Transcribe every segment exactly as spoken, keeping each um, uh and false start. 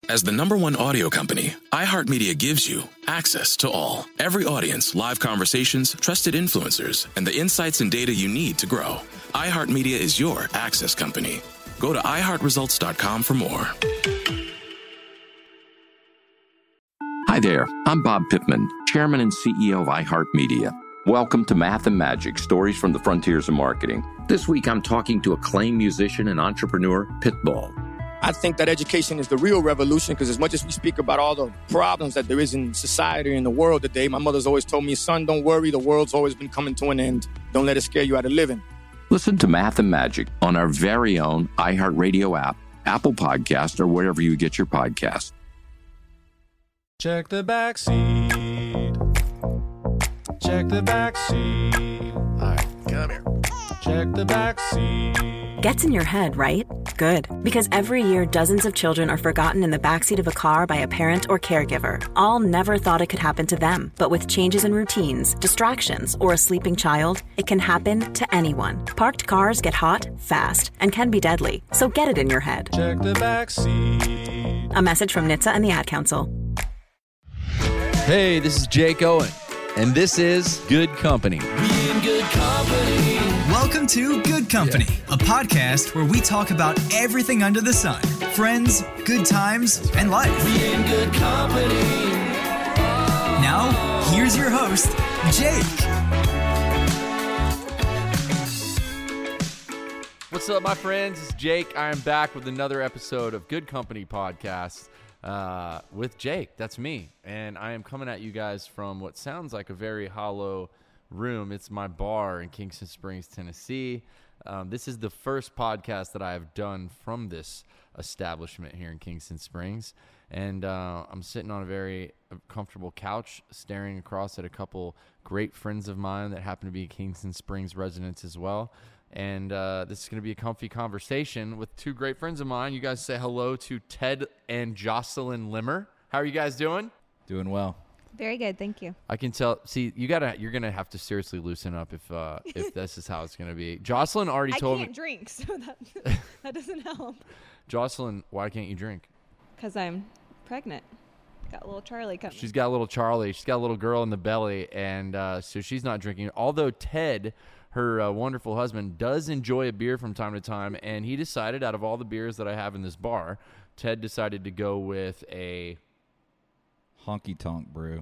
As the number one audio company, iHeartMedia gives you access to all. Every audience, live conversations, trusted influencers, and the insights and data you need to grow. iHeartMedia is your access company. Go to i heart results dot com for more. Hi there, I'm Bob Pittman, Chairman and C E O of iHeartMedia. Welcome to Math and Magic, Stories from the Frontiers of Marketing. This week I'm talking to acclaimed musician and entrepreneur, Pitbull. I think that education is the real revolution, because as much as we speak about all the problems that there is in society and the world today, my mother's always told me, son, don't worry, the world's always been coming to an end. Don't let it scare you out of living. Listen to Math and Magic on our very own iHeartRadio app, Apple Podcast, or wherever you get your podcasts. Check the back seat. Check the back seat. All right, come here. Check the back seat. Gets in your head, right? Good. Because every year, dozens of children are forgotten in the backseat of a car by a parent or caregiver. All never thought it could happen to them. But with changes in routines, distractions, or a sleeping child, it can happen to anyone. Parked cars get hot, fast, and can be deadly. So get it in your head. Check the back seat. A message from N H T S A and the Ad Council. Hey, this is Jake Owen, and this is Good Company. Be in good company. Welcome to Good Company, yeah. a podcast where we talk about everything under the sun. Friends, good times, and life. Be in good company. Now, here's your host, Jake. What's up, my friends? It's Jake. I am back with another episode of Good Company Podcast uh, with Jake. That's me. And I am coming at you guys from what sounds like a very hollow room. It's my bar in Kingston Springs, Tennessee. Um, this is the first podcast that I have done from this establishment here in Kingston Springs. And uh, I'm sitting on a very comfortable couch staring across at a couple great friends of mine that happen to be Kingston Springs residents as well. And uh, this is going to be a comfy conversation with two great friends of mine. You guys say hello to Ted and Jocelyn Limmer. How are you guys doing? Doing well. Very good, thank you. I can tell. See, you gotta. You're gonna have to seriously loosen up if uh, if this is how it's gonna be. Jocelyn already told me. I can't drink, so that that doesn't help. Jocelyn, why can't you drink? Because I'm pregnant. Got a little Charlie coming. She's got a little Charlie. She's got a little girl in the belly, and uh, so she's not drinking. Although Ted, her uh, wonderful husband, does enjoy a beer from time to time, and he decided, out of all the beers that I have in this bar, Ted decided to go with a Honky Tonk Brew.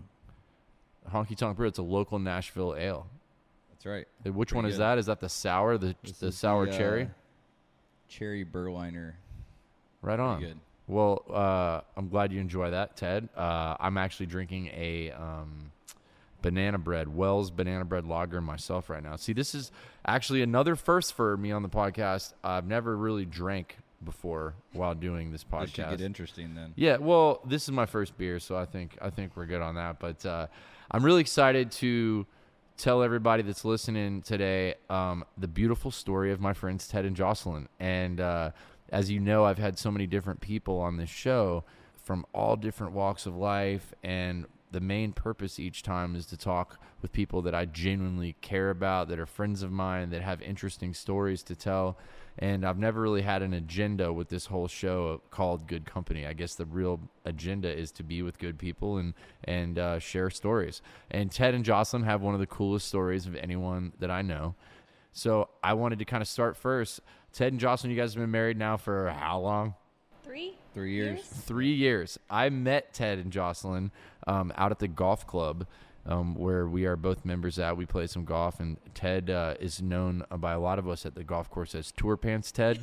Honky Tonk Brew. It's a local Nashville ale. That's right. Which Pretty one good. is that? Is that the sour, the This the is sour the, uh, cherry? Cherry Berliner. Right on. Pretty good. Well, uh, I'm glad you enjoy that, Ted. Uh, I'm actually drinking a um, banana bread, Wells banana bread lager myself right now. See, this is actually another first for me on the podcast. I've never really drank before while doing this podcast. This should get interesting then. Yeah, well, this is my first beer, so I think I think we're good on that. But uh, I'm really excited to tell everybody that's listening today um, the beautiful story of my friends Ted and Jocelyn. And uh, as you know, I've had so many different people on this show from all different walks of life, and the main purpose each time is to talk with people that I genuinely care about, that are friends of mine, that have interesting stories to tell. And I've never really had an agenda with this whole show called Good Company. I guess the real agenda is to be with good people and and uh, share stories. And Ted and Jocelyn have one of the coolest stories of anyone that I know. So I wanted to kind of start first. Ted and Jocelyn, you guys have been married now for how long? Three? Three years. Three years. I met Ted and Jocelyn um, out at the golf club um, where we are both members at. We play some golf, and Ted uh, is known by a lot of us at the golf course as Tour Pants Ted.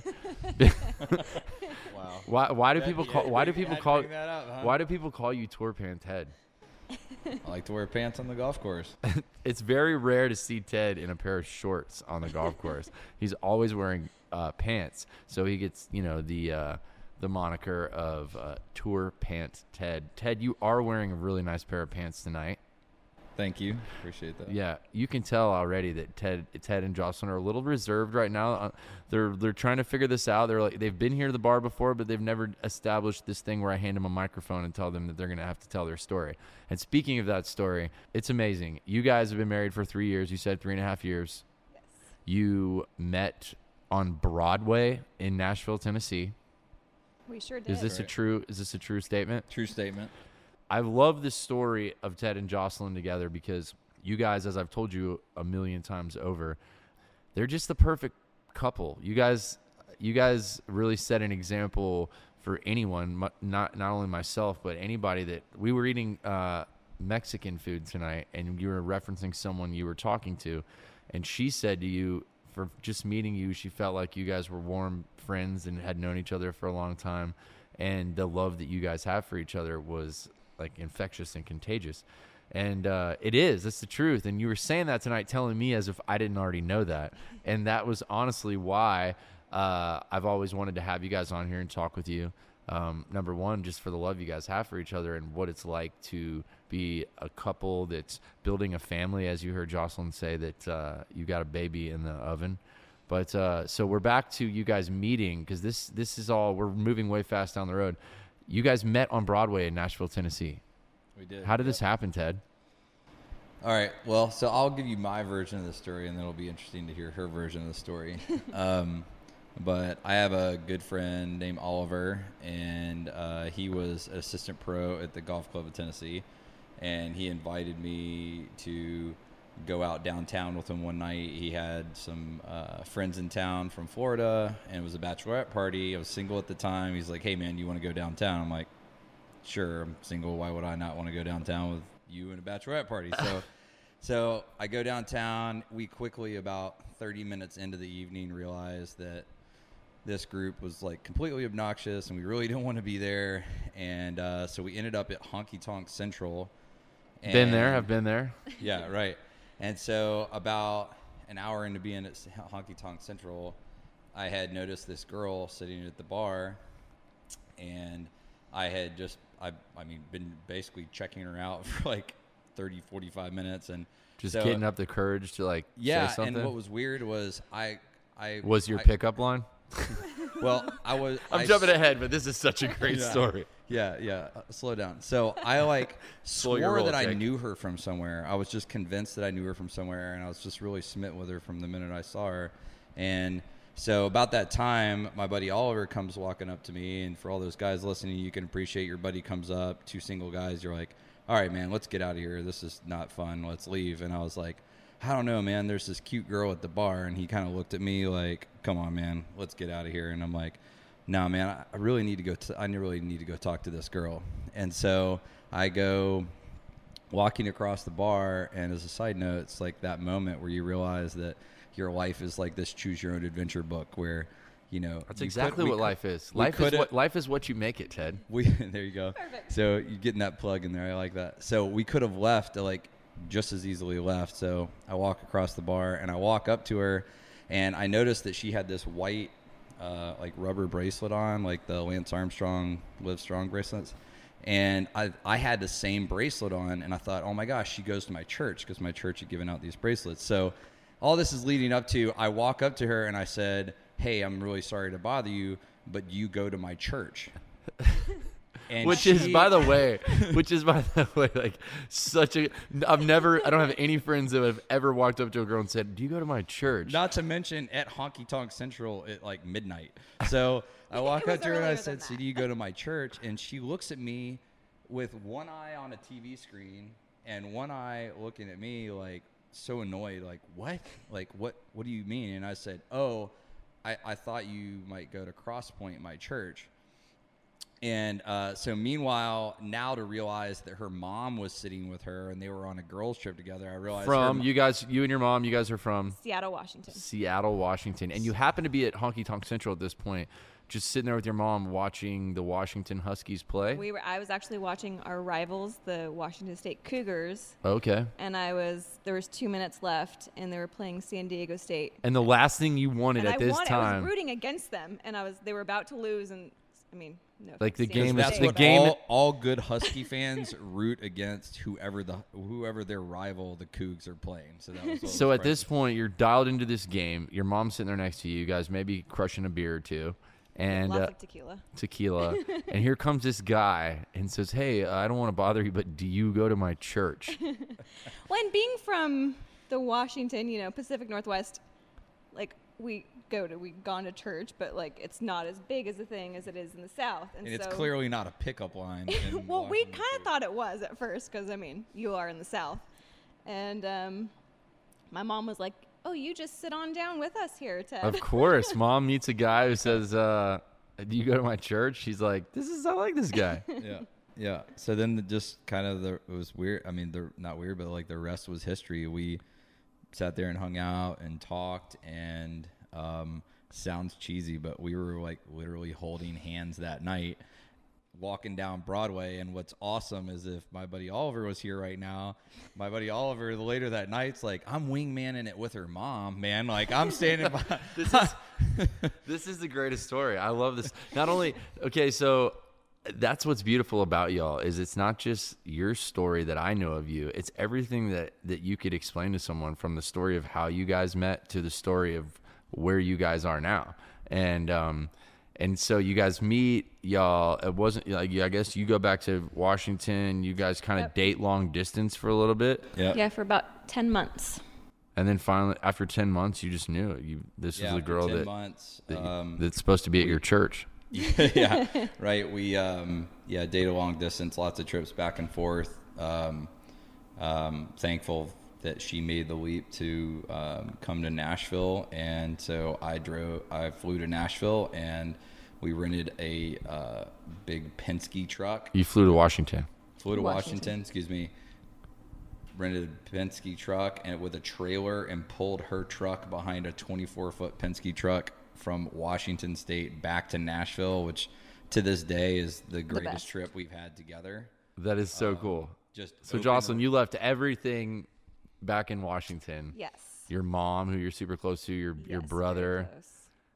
Wow. Why? Why do people Yeah, call? Why do you people had to call? bring that up, huh? Why do people call you Tour Pants Ted? I like to wear pants on the golf course. It's very rare to see Ted in a pair of shorts on the golf course. He's always wearing uh, pants, so he gets, you know, the uh, the moniker of uh, Tour Pants Ted. Ted, you are wearing a really nice pair of pants tonight. Thank you. Appreciate that. Yeah, you can tell already that Ted, Ted and Jocelyn are a little reserved right now. Uh, they're they're trying to figure this out. They're like they've been here to the bar before, but they've never established this thing where I hand them a microphone and tell them that they're going to have to tell their story. And speaking of that story, it's amazing. You guys have been married for three years. You said three and a half years. Yes. You met on Broadway in Nashville, Tennessee. We sure did. Is this Right. a true? Is this a true statement? True statement. I love the story of Ted and Jocelyn together because you guys, as I've told you a million times over, they're just the perfect couple. You guys, you guys really set an example for anyone, mu- not not only myself, but anybody that we were eating uh, Mexican food tonight, and you were referencing someone you were talking to, and she said to you, for just meeting you, she felt like you guys were warm friends and had known each other for a long time, and the love that you guys have for each other was like infectious and contagious. And uh, it is. That's the truth. And you were saying that tonight, telling me as if I didn't already know that. And that was honestly why uh, I've always wanted to have you guys on here and talk with you. Um, number one, just for the love you guys have for each other and what it's like to be a couple that's building a family, as you heard Jocelyn say that uh, you got a baby in the oven. But uh, so we're back to you guys meeting, because this this is all, we're moving way fast down the road. You guys met on Broadway in Nashville, Tennessee. We did. How did this happen, Ted? All right. Well, so I'll give you my version of the story, and then it'll be interesting to hear her version of the story. um, but I have a good friend named Oliver, and uh, he was an assistant pro at the Golf Club of Tennessee, and he invited me to go out downtown with him one night. He had some uh, friends in town from Florida, and it was a bachelorette party. I was single at the time. He's like, "Hey, man, you want to go downtown?" I'm like, "Sure, I'm single. Why would I not want to go downtown with you and a bachelorette party?" So, so I go downtown. We quickly, about thirty minutes into the evening, realized that this group was like completely obnoxious, and we really didn't want to be there. And uh, so we ended up at Honky Tonk Central. Been there. I've been there. Yeah, right. And so about an hour into being at Honky Tonk Central, I had noticed this girl sitting at the bar, and I had just, I, I mean, been basically checking her out for like thirty, forty-five minutes. And just so, getting up the courage to like yeah, say something. and what was weird was I, I was your I, pickup line? Well, I was. I'm I, jumping ahead, but this is such a great yeah, story. Yeah, yeah. Uh, slow down. So I like Slow your swore roll, that I Jake. knew her from somewhere. I was just convinced that I knew her from somewhere, and I was just really smitten with her from the minute I saw her. And so about that time, my buddy Oliver comes walking up to me, and for all those guys listening, you can appreciate your buddy comes up, two single guys. You're like, "All right, man, let's get out of here. This is not fun. Let's leave." And I was like, I don't know, man. There's this cute girl at the bar, and he kind of looked at me like, "Come on, man, let's get out of here." And I'm like, "No, man, I- I really need to go. T- I really need to go talk to this girl." And so I go walking across the bar, and as a side note, it's like that moment where you realize that your life is like this choose your own adventure book, where you know That's you exactly could- what could- life is. we Life is coulda- what life is what you make it, Ted. we there you go. Perfect. So you getting that plug in there. I like that. So we could have left, like just as easily left. So I walk across the bar, and I walk up to her, and I noticed that she had this white uh, like rubber bracelet on, like the Lance Armstrong Live Strong bracelets. And I I had the same bracelet on, and I thought, oh my gosh, she goes to my church, because my church had given out these bracelets. So all this is leading up to, I walk up to her and I said, "Hey, I'm really sorry to bother you, but you go to my church." And Which she, is, by the way, which is, by the way, like such a, I've never, I don't have any friends that have ever walked up to a girl and said, "Do you go to my church?" not to mention at Honky Tonk Central at like midnight. So I walk It up was to her and I earlier said, than "So that." do you go to my church?" And she looks at me with one eye on a T V screen and one eye looking at me like so annoyed, like, "What? Like, what, what do you mean?" And I said, "Oh, I, I thought you might go to Cross Point, my church." And uh, so meanwhile, now to realize that her mom was sitting with her and they were on a girls trip together, I realized From her, you guys, you and your mom, you guys are from Seattle, Washington. Seattle, Washington, and you happen to be at Honky Tonk Central at this point, just sitting there with your mom watching the Washington Huskies play. We were. I was actually watching our rivals, the Washington State Cougars, Okay. and I was. There was two minutes left, and they were playing San Diego State. And the last thing you wanted And at I this wanted, I time, was rooting against them, and I was. They were about to lose, and I mean, no. Like, the offense to game San is- that's Diego the what State, game- all, all good Husky fans root against whoever the whoever their rival, the Cougs, are playing. So that was what so was at this frightening. point, you're dialed into this game. Your mom's sitting there next to you. You guys maybe crushing a beer or two, and lots uh, of tequila. tequila. And here comes this guy and says, "Hey, uh, I don't want to bother you, but do you go to my church?" Well, and being from the Washington, you know, Pacific Northwest, like we go to, we've gone to church, but like it's not as big as a thing as it is in the South. And, And it's so, clearly not a pickup line. in well, we Washington kind of State. thought it was at first because, I mean, you are in the South. And um, my mom was like, oh, you just sit on down with us here, Ted. Of course, mom meets a guy who says, uh, "Do you go to my church?" She's like, "This is I like this guy." Yeah, yeah. So then the, just kind of the it was weird. I mean, the not weird, but like the rest was history. We sat there and hung out and talked, and um, sounds cheesy, but we were like literally holding hands that night, walking down Broadway. And what's awesome is if my buddy Oliver was here right now, my buddy Oliver later that night's like, I'm wingmanning it with her mom, man. Like I'm standing by. This is this is the greatest story. I love this. Not only okay, so that's what's beautiful about y'all is it's not just your story that I know of you. It's everything that that you could explain to someone, from the story of how you guys met to the story of where you guys are now. And um and so you guys meet, y'all. It wasn't like, I guess you go back to Washington. You guys kind of Yep. date long distance for a little bit. Yeah. Yeah, for about ten months. And then finally, after ten months, you just knew it. You this Yeah, was the after girl ten that, months, that you- um, that's supposed to be at your church. yeah, right. We um, yeah, date a long distance, lots of trips back and forth. Um, um, thankful that she made the leap to um, come to Nashville, and so I drove. I flew to Nashville, and we rented a uh, big Penske truck. You flew to Washington. Flew to Washington, Washington. excuse me. Rented a Penske truck and with a trailer, and pulled her truck behind a twenty-four foot Penske truck from Washington State back to Nashville, which to this day is the greatest best. trip we've had together. That is so Um, cool. Just So, open- Jocelyn, you left everything back in Washington. Yes. Your mom, who you're super close to, your your Yes, very brother, close.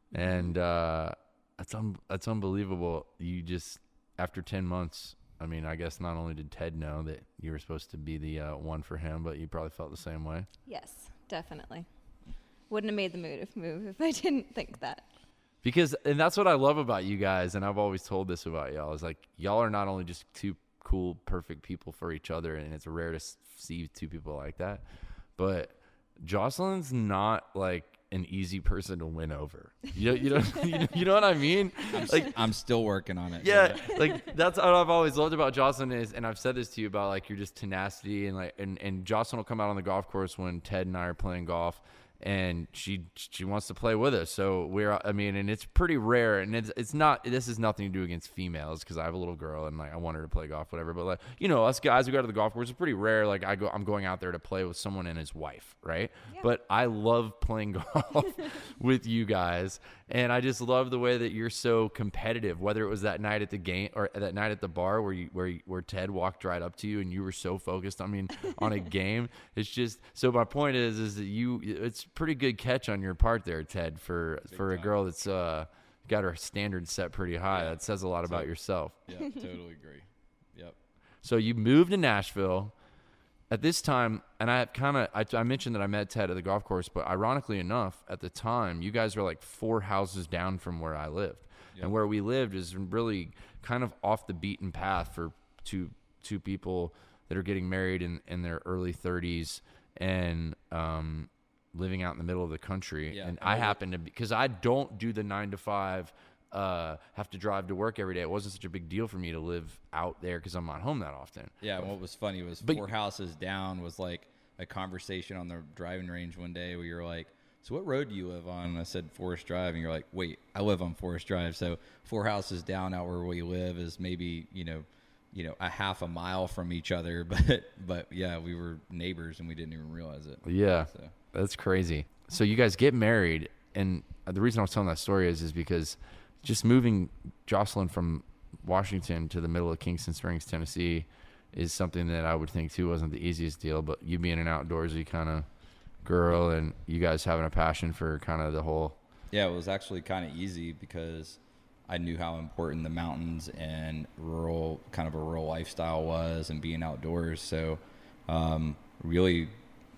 and uh, that's un- that's unbelievable. You just after ten months. I mean, I guess not only did Ted know that you were supposed to be the uh, one for him, but you probably felt the same way. Yes, definitely. Wouldn't have made the move if, move if I didn't think that. Because, and that's what I love about you guys, and I've always told this about y'all, is like, y'all are not only just two cool, perfect people for each other, and it's rare to s- see two people like that, but Jocelyn's not like an easy person to win over. You know, you know, you know, you know what I mean? Like, I'm still working on it. yeah, like that's what I've always loved about Jocelyn is, and I've said this to you about like your just tenacity and like, and, and Jocelyn will come out on the golf course when Ted and I are playing golf, and she she wants to play with us. So we're, I mean, and it's pretty rare, and it's it's not. This is nothing to do against females because I have a little girl and like I want her to play golf, whatever. But like, you know, us guys who go to the golf course, it's pretty rare. Like I go, I'm going out there to play with someone and his wife, right? Yeah. But I love playing golf with you guys, and I just love the way that you're so competitive. Whether it was that night at the game or that night at the bar where you where you, where Ted walked right up to you and you were so focused. I mean, on a game. It's just so. My point is, is that you. It's pretty good catch on your part there, Ted, for for a girl that's uh, got her standards set pretty high. Yeah. That says a lot about So- yourself. Yeah, totally agree. Yep. So you moved to Nashville at this time, and I kind of I, I mentioned that I met Ted at the golf course, but ironically enough, at the time, you guys were like four houses down from where I lived, Yep. and where we lived is really kind of off the beaten path for two two people that are getting married in, in their early thirties and um, living out in the middle of the country. Yeah, and and I it- happen to, because I don't do the nine to five. Uh, have to drive to work every day. It wasn't such a big deal for me to live out there because I'm not home that often. Yeah, and what was funny was But- four houses down was like a conversation on the driving range one day where you're like, so what road do you live on? And I said Forest Drive, and you're like, wait, I live on Forest Drive. So four houses down out where we live is maybe, you know, you know, a half a mile from each other. But, but yeah, we were neighbors and we didn't even realize it. Yeah, So. that's crazy. So you guys get married, and the reason I was telling that story is is because just moving Jocelyn from Washington to the middle of Kingston Springs, Tennessee, is something that I would think too wasn't the easiest deal. But you being an outdoorsy kind of girl, and you guys having a passion for kind of the whole. Yeah, it was actually kind of easy because I knew how important the mountains and rural, kind of a rural lifestyle was, and being outdoors. So, um, really,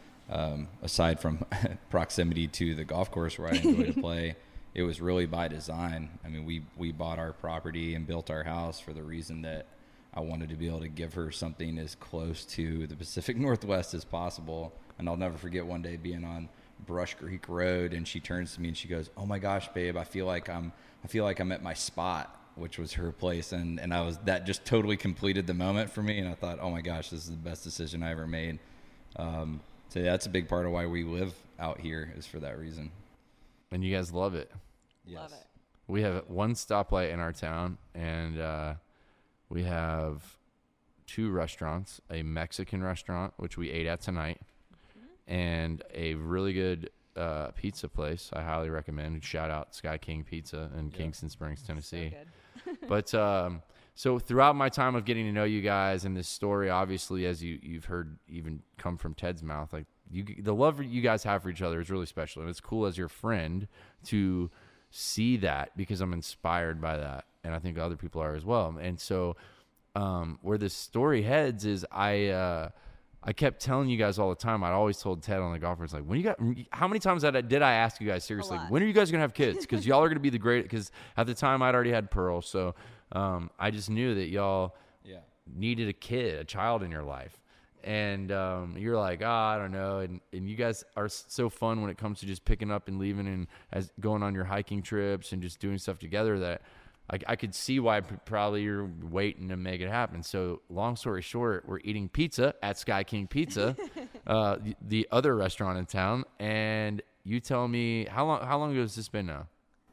um, aside from proximity to the golf course where I enjoy to play, it was really by design. I mean, we, we bought our property and built our house for the reason that I wanted to be able to give her something as close to the Pacific Northwest as possible. And I'll never forget one day being on Brush Creek Road, and she turns to me and she goes, "Oh my gosh, babe, I feel like I'm I feel like I'm at my spot," which was her place, and and I was that just totally completed the moment for me, and I thought, oh my gosh, this is the best decision I ever made. Um, so yeah, that's a big part of why we live out here, is for that reason. And you guys love it. Yes. Love it. We have one stoplight in our town, and uh, we have two restaurants, a Mexican restaurant, which we ate at tonight, mm-hmm. and a really good uh, pizza place I highly recommend. Shout out Sky King Pizza in yep. Kingston Springs, Tennessee. So but um, so throughout my time of getting to know you guys and this story, obviously, as you, you've heard even come from Ted's mouth, like you, the love you guys have for each other is really special. And it's cool as your friend to see that, because I'm inspired by that. And I think other people are as well. And so um, where this story heads is I uh, I kept telling you guys all the time. I'd always told Ted on the golf course, like, when you got, how many times did I, did I ask you guys seriously, when are you guys going to have kids? Because y'all are going to be the great, because at the time I'd already had Pearl. So um, I just knew that y'all yeah. needed a kid, a child in your life. And um, you're like, oh, I don't know. And, and you guys are so fun when it comes to just picking up and leaving and as going on your hiking trips and just doing stuff together, that I, I could see why probably you're waiting to make it happen. So long story short, we're eating pizza at Sky King Pizza, uh, the, the other restaurant in town. And you tell me, how long, how long ago has this been now?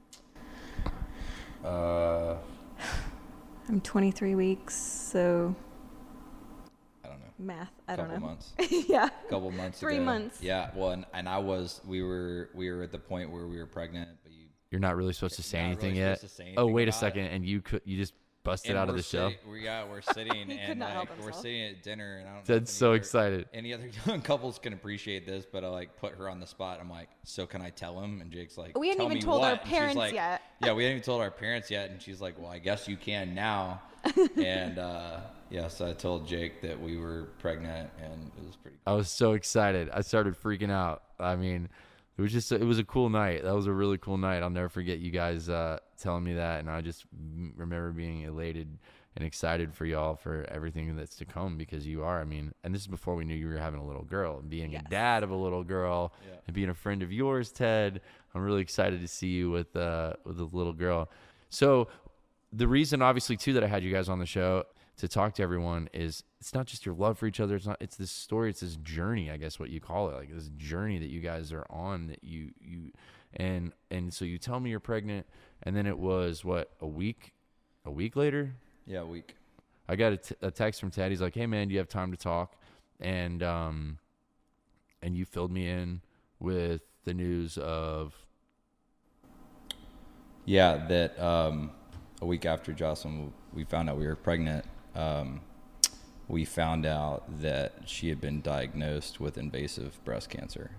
Uh, I'm twenty-three weeks. So I don't know. Math. I don't know. Couple months. yeah. Couple months Three ago. months. Yeah. Well, and, and I was, we were, we were at the point where we were pregnant, but you, You're not really supposed to say anything really yet. To say anything oh, wait a about second, it. and you could you just busted And out of we're the show. Sit, we got we're sitting He could and not help like we're himself. sitting at dinner, and I don't. Ted's know if so any other- excited. Any other young couples can appreciate this, but I like put her on the spot. I'm like, so can I tell him? And Jake's like, We hadn't tell even me told what? our And she's parents like, yet. Yeah, we hadn't even told our parents yet, and she's like, well, I guess you can now. and uh, yeah, so I told Jake that we were pregnant, and it was pretty. I was so excited. I started freaking out. I mean, it was just, it was a cool night. That was a really cool night. I'll never forget you guys uh, telling me that. And I just remember being elated and excited for y'all for everything that's to come, because you are, I mean, and this is before we knew you were having a little girl, and being Yes. a dad of a little girl Yeah. and being a friend of yours, Ted. I'm really excited to see you with, uh, with a little girl. So the reason, obviously, too, that I had you guys on the show to talk to everyone is it's not just your love for each other. It's not, it's this story. It's this journey, I guess what you call it. Like this journey that you guys are on, that you, you, and, and so you tell me you're pregnant, and then it was what, a week, a week later? Yeah, a week. I got a, t- a text from Ted. He's like, hey man, do you have time to talk? And, um, and you filled me in with the news of, Yeah, that um, a week after Jocelyn, we found out we were pregnant. Um, we found out that she had been diagnosed with invasive breast cancer.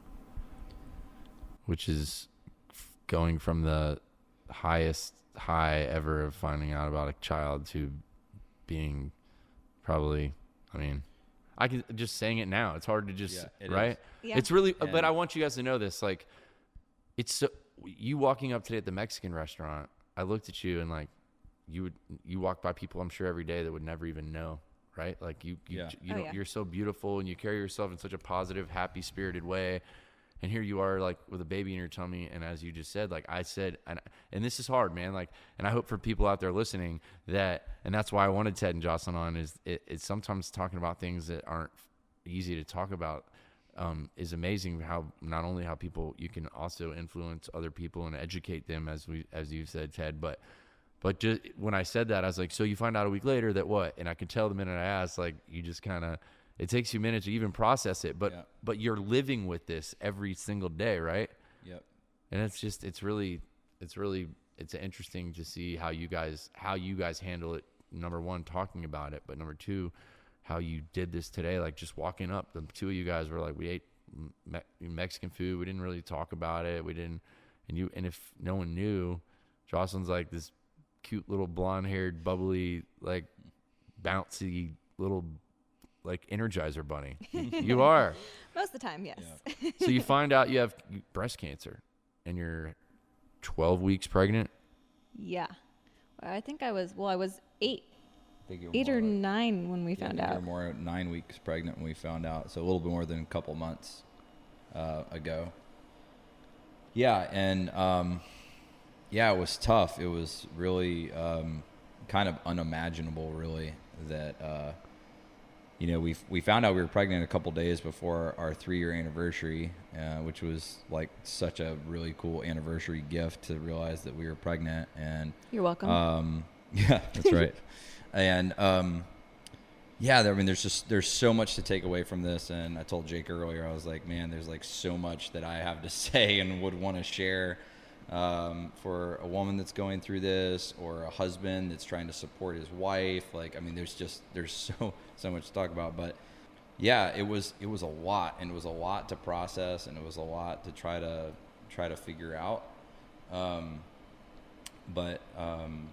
which is going from the highest high ever of finding out about a child to being probably, I mean, I can just saying it now. It's hard to just, Yeah, it right? is. Yeah. It's really, And- but I want you guys to know this. Like, it's so, you walking up today at the Mexican restaurant, I looked at you and like, you would, you walk by people I'm sure every day that would never even know, right? Like you, you, Yeah. you Oh, know, yeah. you're so beautiful and you carry yourself in such a positive, happy spirited way. And here you are, like, with a baby in your tummy. And as you just said, like I said, and, and this is hard, man. Like, and I hope for people out there listening that, and that's why I wanted Ted and Jocelyn on, is it, it's sometimes talking about things that aren't easy to talk about um, is amazing. How not only how people, you can also influence other people and educate them, as we, as you said, Ted, but, but just when I said that, I was like, so you find out a week later that what? And I could tell the minute I asked, like, you just kind of, it takes you a minute to even process it, but, Yeah. but you're living with this every single day, right? Yep. And it's just, it's really, it's really, it's interesting to see how you guys, how you guys handle it. Number one, talking about it, but number two, how you did this today. Like just walking up, the two of you guys were like, we ate me- Mexican food. We didn't really talk about it. We didn't, and you, and if no one knew, Jocelyn's like this cute little blonde haired, bubbly, like bouncy little, like Energizer bunny. You are. Most of the time, yes. So you find out you have breast cancer and you're twelve weeks pregnant. Yeah. I think I was, well, I was eight, I think you were eight more or like- nine when we yeah, I found think you out. were more nine weeks pregnant when we found out, so a little bit more than a couple months uh, ago. Yeah, and um, yeah, it was tough. It was really um, kind of unimaginable, really, that uh, you know we we found out we were pregnant a couple days before our three-year anniversary, uh, which was like such a really cool anniversary gift to realize that we were pregnant. And you're welcome. Um, yeah, that's right. And um, yeah, I mean, there's just there's so much to take away from this. And I told Jake earlier, I was like, man, there's like so much that I have to say and would want to share um, for a woman that's going through this, or a husband that's trying to support his wife. Like, I mean, there's just there's so so much to talk about. But yeah, it was it was a lot, and it was a lot to process, and it was a lot to try to try to figure out. Um, but um,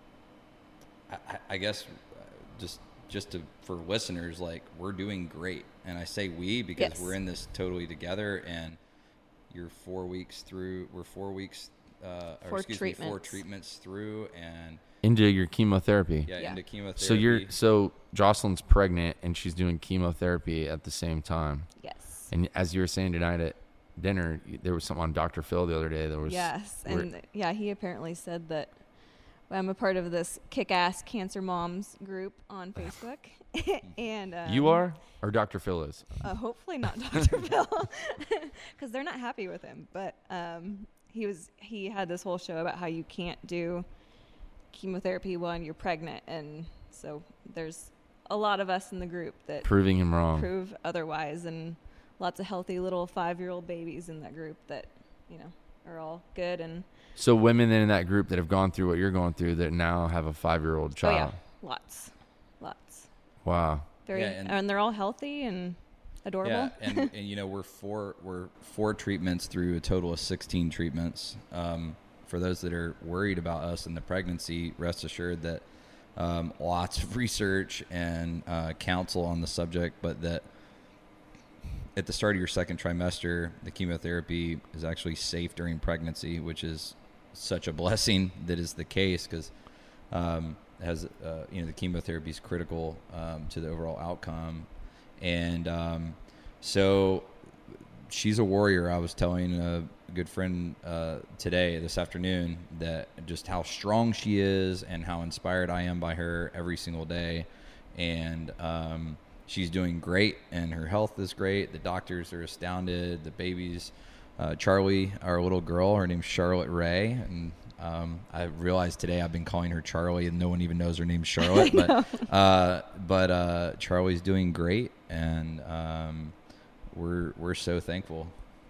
I, I guess just. just to, for listeners, like, we're doing great. And I say we because yes. we're in this totally together, and you're four weeks through, we're four weeks, uh, or four excuse treatments. me, four treatments through, and into your chemotherapy. Yeah, yeah, into chemotherapy. So you're, so Jocelyn's pregnant and she's doing chemotherapy at the same time. Yes. And as you were saying tonight at dinner, there was something on Doctor Phil the other day. There was, yes. And yeah, he apparently said that I'm a part of this kick-ass cancer moms group on Facebook. and um, you are, or Doctor Phil is? Uh, hopefully not Doctor Phil, because they're not happy with him. But um, he was he had this whole show about how you can't do chemotherapy when you're pregnant, and so there's a lot of us in the group that proving him wrong, prove otherwise, and lots of healthy little five-year-old babies in that group that you know are all good. And so women in that group that have gone through what you're going through that now have a five-year-old child. Oh yeah, lots, lots. Wow. Very, yeah, and, and they're all healthy and adorable. Yeah, and, and you know we're four we're four treatments through a total of sixteen treatments. Um, for those that are worried about us in the pregnancy, rest assured that um, lots of research and uh, counsel on the subject, but that at the start of your second trimester, the chemotherapy is actually safe during pregnancy, which is such a blessing that is the case, because um, has uh, you know the chemotherapy is critical um, to the overall outcome. And um, so she's a warrior. I was telling a good friend uh, today, this afternoon, that just how strong she is and how inspired I am by her every single day. And um, she's doing great, and her health is great. The doctors are astounded. The baby's uh, Charlie, our little girl, her name's Charlotte Ray. And um, I realized today I've been calling her Charlie, and no one even knows her name's Charlotte. but uh, but uh, Charlie's doing great, and um, we're we're so thankful.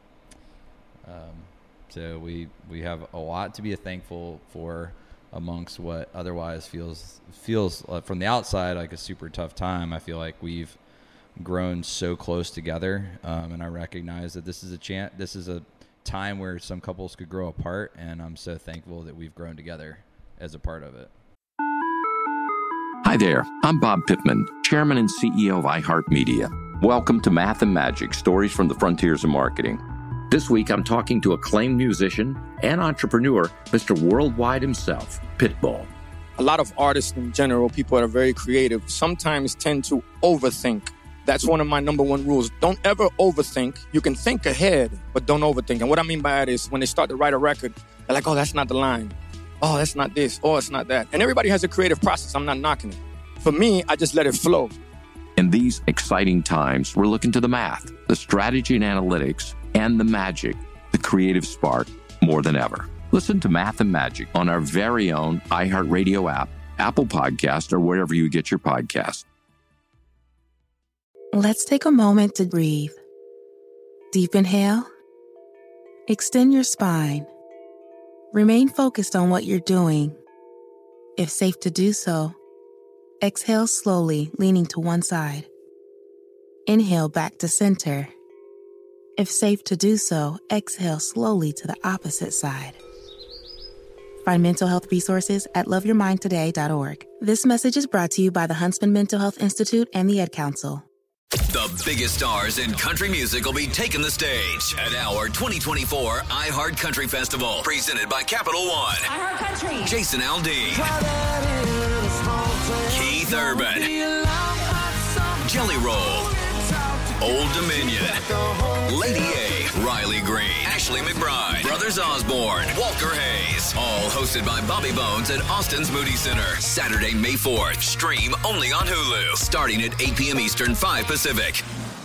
Um, so we we have a lot to be thankful for, amongst what otherwise feels feels uh, from the outside like a super tough time. I feel like we've grown so close together, um, and I recognize that this is a chance. This is a time where some couples could grow apart, and I'm so thankful that we've grown together as a part of it. Hi there, I'm Bob Pittman, Chairman and C E O of iHeartMedia. Welcome to Math and Magic, Stories from the Frontiers of Marketing. This week, I'm talking to acclaimed musician and entrepreneur, Mister Worldwide himself, Pitbull. A lot of artists in general, people that are very creative, sometimes tend to overthink. That's one of my number one rules. Don't ever overthink. You can think ahead, but don't overthink. And what I mean by that is when they start to write a record, they're like, oh, that's not the line. Oh, that's not this. Oh, it's not that. And everybody has a creative process. I'm not knocking it. For me, I just let it flow. In these exciting times, we're looking to the math, the strategy and analytics, and the magic, the creative spark, more than ever. Listen to Math and Magic on our very own iHeartRadio app, Apple Podcast, or wherever you get your podcasts. Let's take a moment to breathe. Deep inhale. Extend your spine. Remain focused on what you're doing. If safe to do so, exhale slowly, leaning to one side. Inhale back to center. If safe to do so, exhale slowly to the opposite side. Find mental health resources at love your mind today dot org. This message is brought to you by the Huntsman Mental Health Institute and the Ad Council. The biggest stars in country music will be taking the stage at our twenty twenty-four iHeart Country Festival, presented by Capital One. iHeart Country. Jason Aldean. Keith Urban. Jelly Roll. Old Dominion. Lady A. Riley Green. Ashley McBride, Brothers Osborne, Walker Hayes. All hosted by Bobby Bones at Austin's Moody Center. Saturday, May fourth. Stream only on Hulu. Starting at eight p.m. Eastern, five Pacific.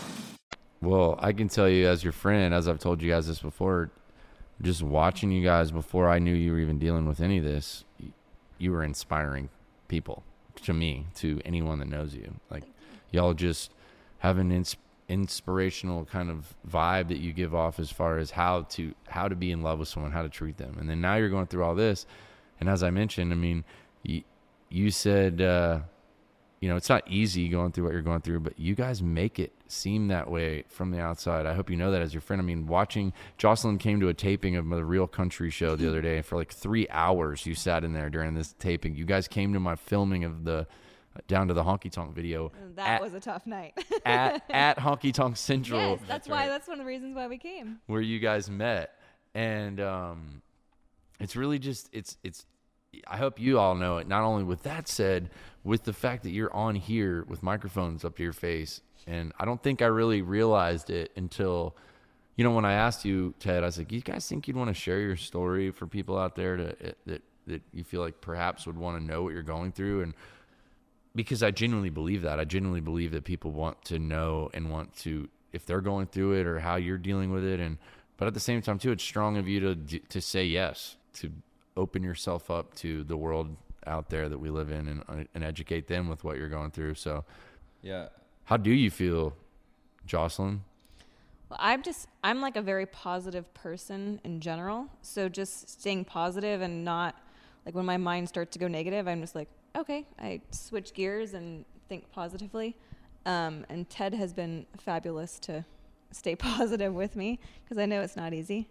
Well, I can tell you as your friend, as I've told you guys this before, just watching you guys before I knew you were even dealing with any of this, you were inspiring people to me, to anyone that knows you. Like, y'all just have an ins- inspirational kind of vibe that you give off as far as how to how to be in love with someone, how to treat them. And then now you're going through all this. And as I mentioned, I mean, you, you said, uh, you know, it's not easy going through what you're going through, but you guys make it seem that way from the outside. I hope you know that as your friend. I mean, watching, Jocelyn came to a taping of the Real Country show the other day. For like three hours, you sat in there during this taping. You guys came to my filming of the Down to the Honky Tonk video. That at, was a tough night. at at Honky Tonk Central. Yes, that's, that's why. Right. That's one of the reasons why we came. Where you guys met, and um, it's really just it's it's. I hope you all know it. Not only with that said, with the fact that you're on here with microphones up to your face, and I don't think I really realized it until, you know, when I asked you, Ted, I was like, you guys think you'd want to share your story for people out there to that that you feel like perhaps would want to know what you're going through? And because I genuinely believe that. I genuinely believe that people want to know and want to, if they're going through it or how you're dealing with it. And but at the same time, too, it's strong of you to to say yes, to open yourself up to the world out there that we live in, and and educate them with what you're going through. So, yeah. How do you feel, Jocelyn? Well, I'm just, I'm like a very positive person in general. So just staying positive and not, like when my mind starts to go negative, I'm just like, okay, I switch gears and think positively. Um, and Ted has been fabulous to stay positive with me, because I know it's not easy.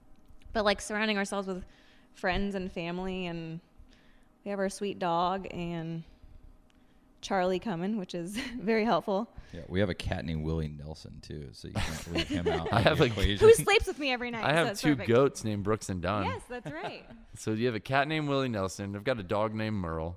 But like surrounding ourselves with friends and family, and we have our sweet dog and Charlie coming, which is very helpful. Yeah, we have a cat named Willie Nelson too, so you can't leave him out. I have a who sleeps with me every night. I have so two perfect. goats named Brooks and Dunn. Yes, that's right. So you have a cat named Willie Nelson. I've got a dog named Merle.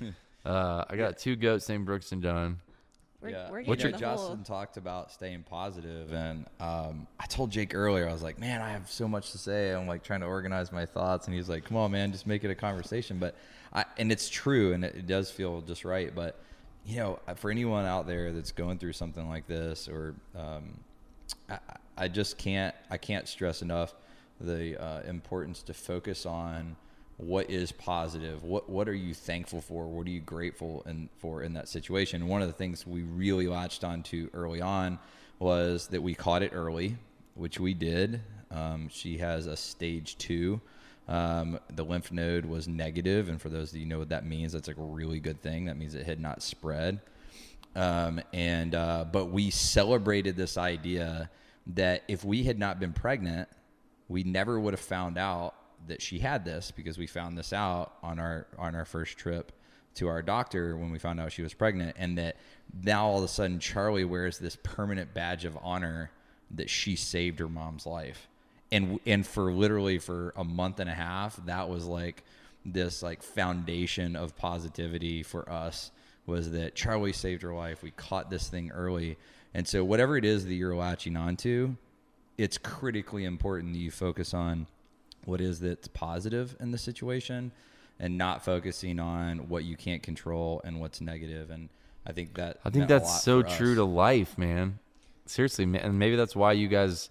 uh, I got two goats named Brooks and Dunn. We're, yeah, we're What's your the Justin whole... talked about staying positive, and um, I told Jake earlier, I was like, man, I have so much to say. I'm like trying to organize my thoughts, and he's like, come on, man, just make it a conversation. But I, and it's true, and it, it does feel just right. But you know, for anyone out there that's going through something like this, or um, I, I just can't, I can't stress enough the uh, importance to focus on what is positive. What what are you thankful for? What are you grateful in, for in that situation? One of the things we really latched onto early on was that we caught it early, which we did. Um, she has a stage two. Um, the lymph node was negative, and for those of you who know what that means, that's like a really good thing. That means it had not spread. Um, and uh, but we celebrated this idea that if we had not been pregnant, we never would have found out that she had this, because we found this out on our on our first trip to our doctor when we found out she was pregnant. And that now all of a sudden Charlie wears this permanent badge of honor that she saved her mom's life. And and for literally for a month and a half, that was like this like foundation of positivity for us, was that Charlie saved her life. We caught this thing early. And so whatever it is that you're latching onto, it's critically important that you focus on what is that's positive in the situation, and not focusing on what you can't control and what's negative. And I think that I think that's so true to life, man. Seriously, man. And maybe that's why you guys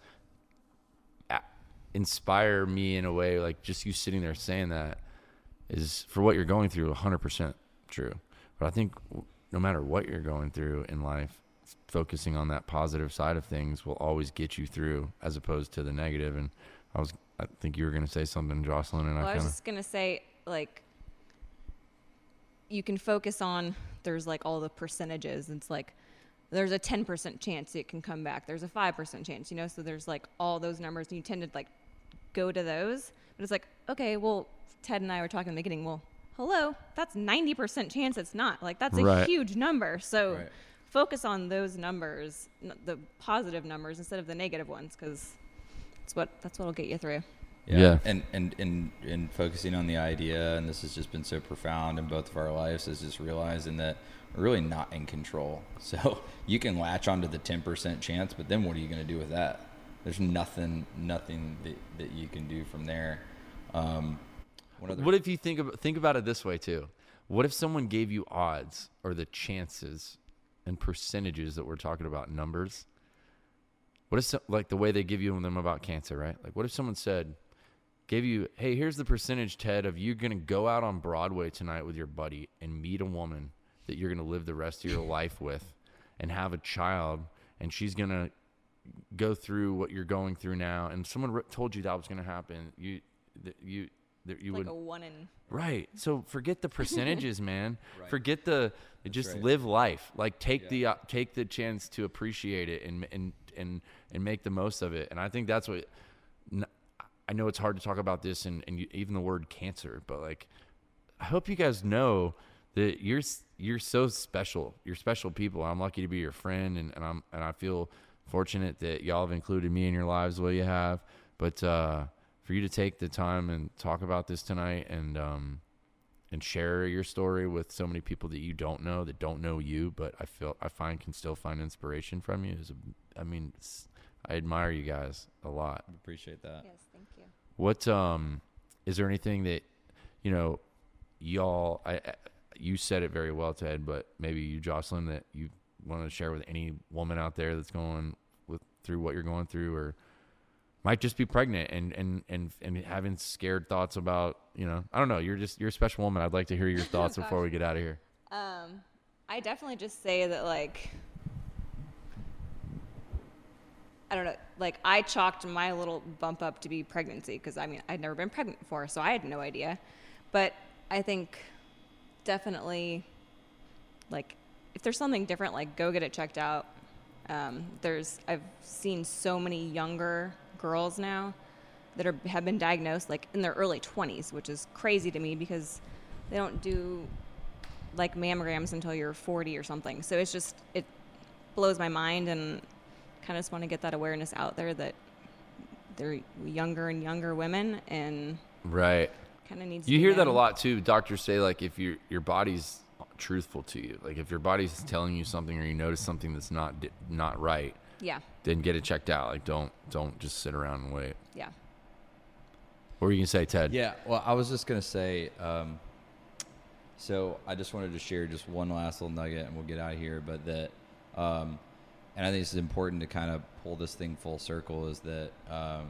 inspire me in a way. Like just you sitting there saying that is, for what you're going through, one hundred percent true. But I think no matter what you're going through in life, focusing on that positive side of things will always get you through, as opposed to the negative. And I was, I think you were going to say something, Jocelyn, and well, I I kind was of. just going to say, like, you can focus on, there's like all the percentages. It's like, there's a ten percent chance it can come back. There's a five percent chance, you know? So there's like all those numbers, and you tend to like go to those. But it's like, okay, well, Ted and I were talking in the beginning, well, hello, that's ninety percent chance it's not. Like, that's a right. huge number. So Right. focus on those numbers, the positive numbers, instead of the negative ones, because that's what that's what'll get you through. Yeah. Yeah. And, and, and, and focusing on the idea, and this has just been so profound in both of our lives, is just realizing that we're really not in control. So you can latch onto the ten percent chance, but then what are you going to do with that? there's nothing, nothing that, that you can do from there. Um, what if you think about, think about it this way too? What if someone gave you odds or the chances and percentages that we're talking about, numbers? What if, so, like the way they give you them about cancer, right? Like what if someone said, gave you, hey, here's the percentage, Ted, of you going to go out on Broadway tonight with your buddy and meet a woman that you're going to live the rest of your life with and have a child, and she's going to go through what you're going through now, and someone told you that was going to happen, you, you, you like would a one in right. So forget the percentages, man. Right. Forget the just right. live life. Like take Yeah. the uh, take the chance to appreciate it and and and and make the most of it. And I think that's what. I know it's hard to talk about this and and you, even the word cancer, but like, I hope you guys know that you're you're so special. You're special people. I'm lucky to be your friend, and, and I'm and I feel fortunate that y'all have included me in your lives the way you have. But uh, for you to take the time and talk about this tonight and um, and share your story with so many people that you don't know, that don't know you, but I feel I find can still find inspiration from you. Is a, I mean, it's, I admire you guys a lot. I appreciate that. Yes, thank you. What um, is there anything that, you know, y'all? I, I you said it very well, Ted, but maybe you, Jocelyn, that you want to share with any woman out there that's going with through what you're going through, or might just be pregnant and, and, and, and having scared thoughts about, you know, I don't know. You're just, you're a special woman. I'd like to hear your thoughts oh, before we get out of here. Um, I definitely just say that, like, I don't know, like I chalked my little bump up to be pregnancy. Cause I mean, I'd never been pregnant before, so I had no idea. But I think definitely like if there's something different, like go get it checked out. Um, there's, I've seen so many younger girls now that are, have been diagnosed like in their early twenties, which is crazy to me because they don't do like mammograms until you're forty or something. So it's just, it blows my mind, and kind of just want to get that awareness out there that they're younger and younger women, and right. kind of needs you to hear be that a known. lot too. Doctors say like if your your body's truthful to you, like if your body's telling you something or you notice something that's not not right, yeah, then get it checked out. Like don't don't just sit around and wait. Yeah. What were you gonna say, Ted? Yeah, well, I was just gonna say, um, so I just wanted to share just one last little nugget, and we'll get out of here. But that, um, and I think it's important to kind of pull this thing full circle. Is that, um,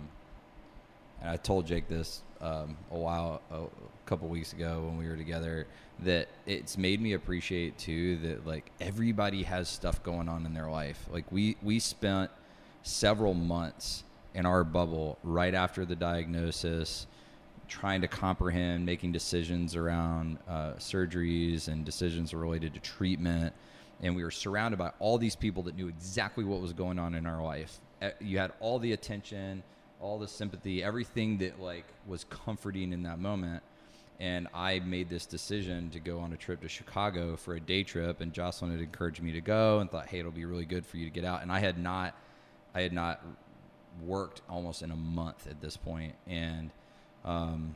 and I told Jake this um, a while, a couple weeks ago when we were together, that it's made me appreciate too that like everybody has stuff going on in their life. Like we we spent several months in our bubble right after the diagnosis, trying to comprehend, making decisions around uh, surgeries and decisions related to treatment. And we were surrounded by all these people that knew exactly what was going on in our life. You had all the attention, all the sympathy, everything that like was comforting in that moment. And I made this decision to go on a trip to Chicago for a day trip, and Jocelyn had encouraged me to go and thought, hey, it'll be really good for you to get out. And I had not, I had not worked almost in a month at this point. And um,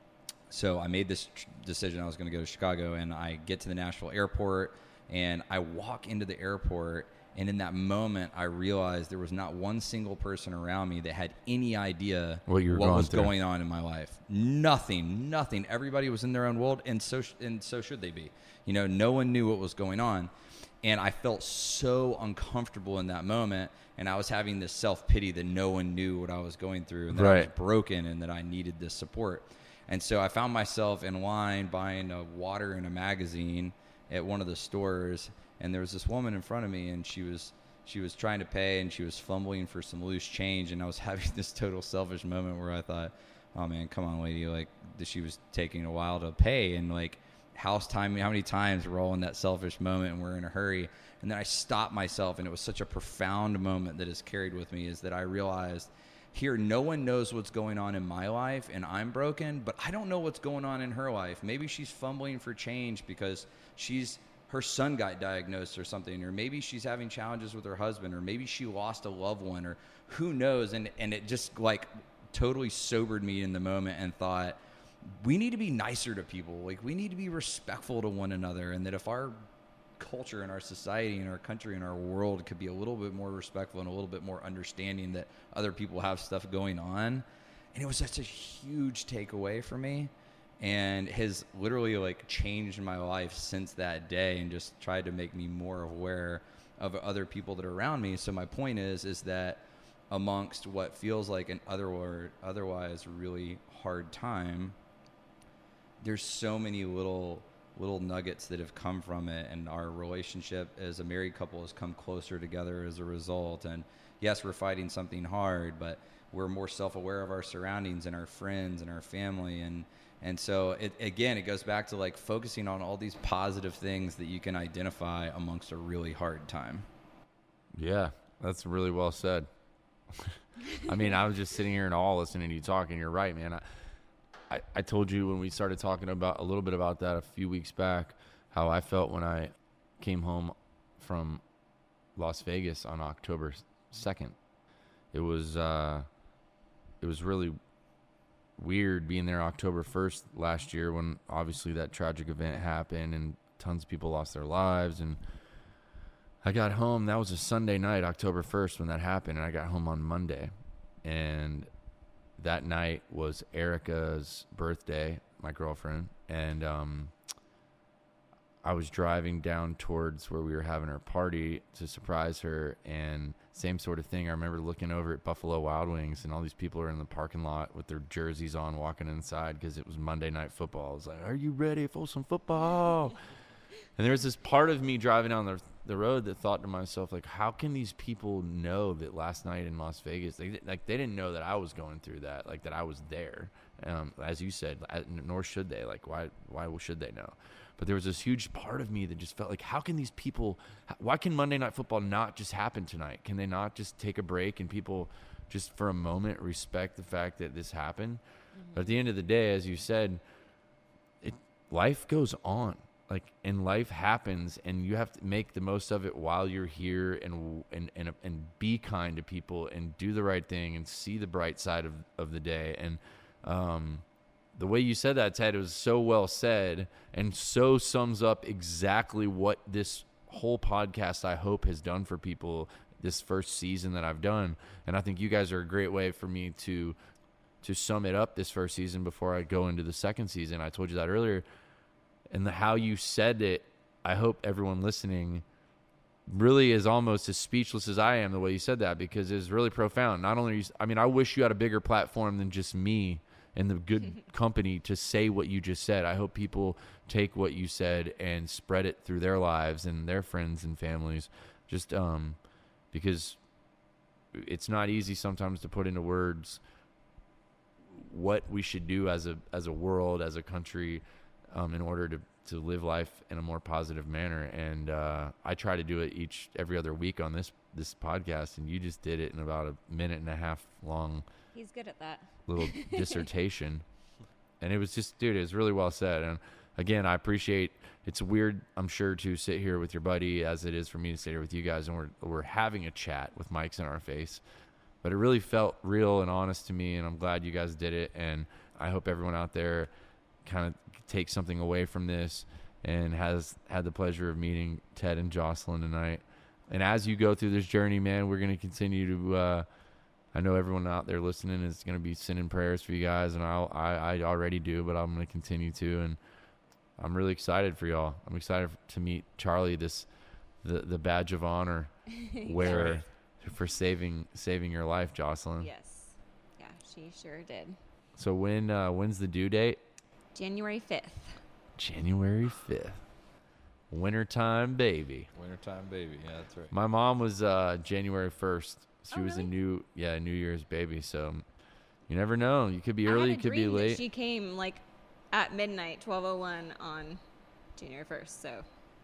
so I made this tr- decision. I was going to go to Chicago, and I get to the Nashville airport, and I walk into the airport, and in that moment, I realized there was not one single person around me that had any idea what, you were what going was through. going on in my life. Nothing, nothing. Everybody was in their own world, and so sh- and so should they be. You know, no one knew what was going on, and I felt so uncomfortable in that moment, and I was having this self-pity that no one knew what I was going through, and that I was Right. broken, and that I needed this support. And so I found myself in line buying a water and a magazine at one of the stores, and there was this woman in front of me, and she was she was trying to pay, and she was fumbling for some loose change, and I was having this total selfish moment where I thought, oh man, come on, lady, like she was taking a while to pay, and like house time, how many times we're all in that selfish moment and we're in a hurry. And then I stopped myself, and it was such a profound moment that has carried with me, is that I realized here, no one knows what's going on in my life, and I'm broken, but I don't know what's going on in her life. Maybe she's fumbling for change because she's her son got diagnosed or something, or maybe she's having challenges with her husband, or maybe she lost a loved one, or who knows. And, and it just like totally sobered me in the moment, and thought, we need to be nicer to people. Like we need to be respectful to one another. And that if our, culture in our society, in our country, in our world could be a little bit more respectful and a little bit more understanding that other people have stuff going on. And it was such a huge takeaway for me, and has literally like changed my life since that day, and just tried to make me more aware of other people that are around me. So my point is, is that amongst what feels like an other, otherwise really hard time, there's so many little little nuggets that have come from it, and our relationship as a married couple has come closer together as a result. And yes, we're fighting something hard, but we're more self-aware of our surroundings and our friends and our family. And and so it, again, it goes back to like focusing on all these positive things that you can identify amongst a really hard time. Yeah, that's really well said. I mean, I was just sitting here in awe listening to you talk, and you're right, man. I, I, I told you when we started talking about a little bit about that a few weeks back, how I felt when I came home from Las Vegas on October second. It was uh, it was really weird being there October first last year, when obviously that tragic event happened and tons of people lost their lives. And I got home, that was a Sunday night, October first, when that happened, and I got home on Monday. And that night was Erica's birthday, my girlfriend, and um, I was driving down towards where we were having our party to surprise her, and same sort of thing. I remember looking over at Buffalo Wild Wings, and all these people are in the parking lot with their jerseys on, walking inside because it was Monday Night Football. I was like, "Are you ready for some football?" And there was this part of me driving down the the road that thought to myself, like, how can these people know that last night in Las Vegas, they, like, they didn't know that I was going through that, like, that I was there. Um, as you said, nor should they. Like, why, why should they know? But there was this huge part of me that just felt like, how can these people, why can Monday Night Football not just happen tonight? Can they not just take a break and people just for a moment respect the fact that this happened? Mm-hmm. But at the end of the day, as you said, it, life goes on. Like, and life happens, and you have to make the most of it while you're here, and and and, and be kind to people, and do the right thing, and see the bright side of, of the day. And um, the way you said that, Ted, was so well said, and so sums up exactly what this whole podcast, I hope, has done for people this first season that I've done. And I think you guys are a great way for me to to sum it up this first season before I go into the second season. I told you that earlier. And the, how you said it, I hope everyone listening really is almost as speechless as I am the way you said that, because it's really profound. Not only, I mean, I wish you had a bigger platform than just me and the good company to say what you just said. I hope people take what you said and spread it through their lives and their friends and families, just um, because it's not easy sometimes to put into words what we should do as a as a world, as a country, Um, in order to, to live life in a more positive manner. And uh, I try to do it each every other week on this this podcast, and you just did it in about a minute and a half long. He's good at that. Little dissertation. And it was just, dude, it was really well said. And again, I appreciate, it's weird, I'm sure, to sit here with your buddy as it is for me to sit here with you guys, and we're we're having a chat with mics in our face. But it really felt real and honest to me, and I'm glad you guys did it. And I hope everyone out there kind of take something away from this and has had the pleasure of meeting Ted and Jocelyn tonight. And as you go through this journey, man, we're going to continue to, uh, I know everyone out there listening is going to be sending prayers for you guys, and I'll, I, I already do, but I'm going to continue to. And I'm really excited for y'all. I'm excited to meet Charlie, this, the, the badge of honor wearer for saving, saving your life, Jocelyn. Yes. Yeah, she sure did. So when, uh, when's the due date? January fifth. January fifth. Wintertime baby. Wintertime baby. Yeah, that's right. My mom was uh, January first. She oh, was really? a new, yeah, New Year's baby. So you never know. You could be early, you could be late. She came like at midnight, twelve oh one on January first. So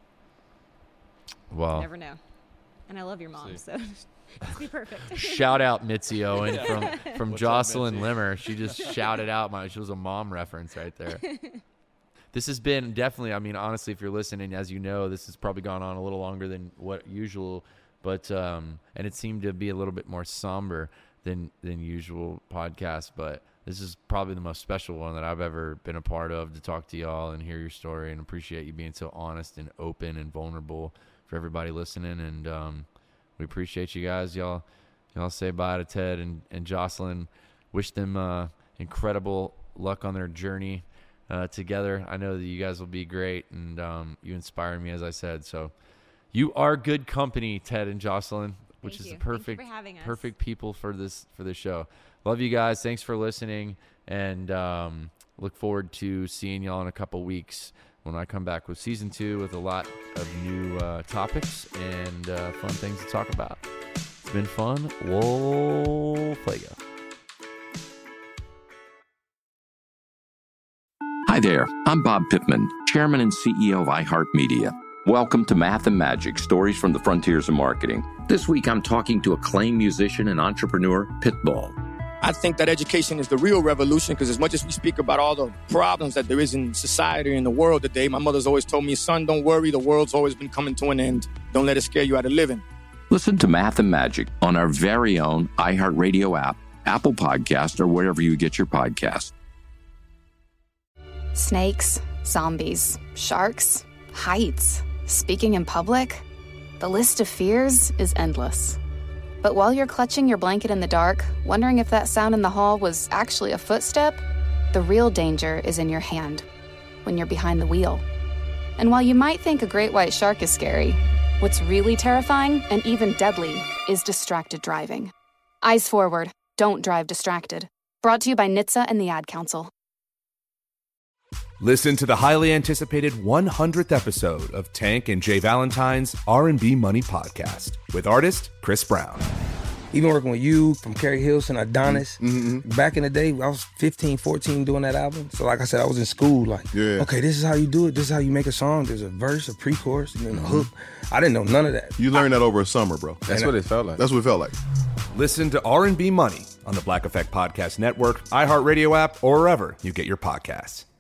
well, you never know. And I love your mom, so it'd be perfect. Shout out Mitzi Owen Yeah. from, from What's Jocelyn up, Mitzi? Limmer. She just shouted out my, she was a mom reference right there. This has been definitely, I mean, honestly, if you're listening, as you know, this has probably gone on a little longer than what usual, but, um, and it seemed to be a little bit more somber than, than usual podcast, but this is probably the most special one that I've ever been a part of, to talk to y'all and hear your story, and appreciate you being so honest and open and vulnerable for everybody listening. And um, we appreciate you guys. Y'all, y'all say bye to Ted and, and Jocelyn. Wish them uh, incredible luck on their journey uh, together. I know that you guys will be great, and um, you inspire me, as I said. So you are good company, Ted and Jocelyn, which Thank is you. the perfect, Thank you for having us. perfect people for this for this show. Love you guys. Thanks for listening, and um, look forward to seeing y'all in a couple weeks when I come back with season two with a lot of new uh, topics and uh, fun things to talk about. It's been fun. We'll play go. Hi there, I'm Bob Pittman, Chairman and C E O of iHeartMedia. Welcome to Math and Magic, Stories from the Frontiers of Marketing. This week I'm talking to acclaimed musician and entrepreneur, Pitbull. I think that education is the real revolution, because as much as we speak about all the problems that there is in society and the world today, my mother's always told me, son, don't worry, the world's always been coming to an end. Don't let it scare you out of living. Listen to Math and Magic on our very own iHeartRadio app, Apple Podcast, or wherever you get your podcasts. Snakes, zombies, sharks, heights, speaking in public. The list of fears is endless. But while you're clutching your blanket in the dark, wondering if that sound in the hall was actually a footstep, the real danger is in your hand, when you're behind the wheel. And while you might think a great white shark is scary, what's really terrifying and even deadly is distracted driving. Eyes forward, don't drive distracted. Brought to you by N H T S A and the Ad Council. Listen to the highly anticipated one hundredth episode of Tank and Jay Valentine's R and B Money Podcast with artist Chris Brown. Even working with you, from Carrie Hilson, Adonis, mm-hmm. back in the day, I was fifteen, fourteen doing that album. So like I said, I was in school like, yeah. okay, this is how you do it. This is how you make a song. There's a verse, a pre-chorus, and then a hook. I didn't know none of that. You learned I, that over a summer, bro. That's what I, it felt like. That's what it felt like. Listen to R and B Money on the Black Effect Podcast Network, iHeartRadio app, or wherever you get your podcasts.